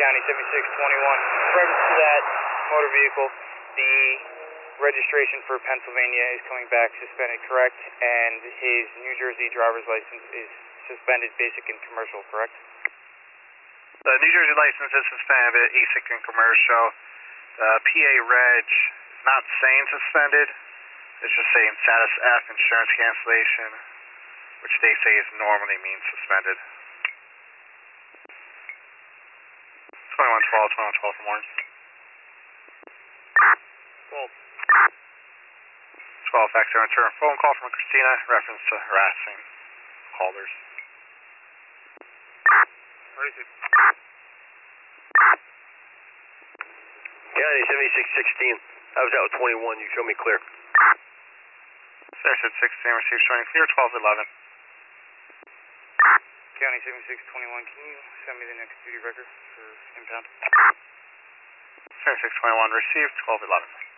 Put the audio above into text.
County 7621. In reference to that motor vehicle, the registration for Pennsylvania is coming back suspended, correct? And his New Jersey driver's license is suspended, basic and commercial, correct? The New Jersey license is suspended, basic and commercial. The PA reg is not saying suspended. It's just saying status F, insurance cancellation, which they say is normally means suspended. 2112 for morning. 12 factor return phone call from Christina, reference to harassing callers. Where is it? County 7616. I was out with 21. You show me clear. Station 16 received showing clear 1211. County 7621, can you send me the next duty record for impound? 7621 received 1211.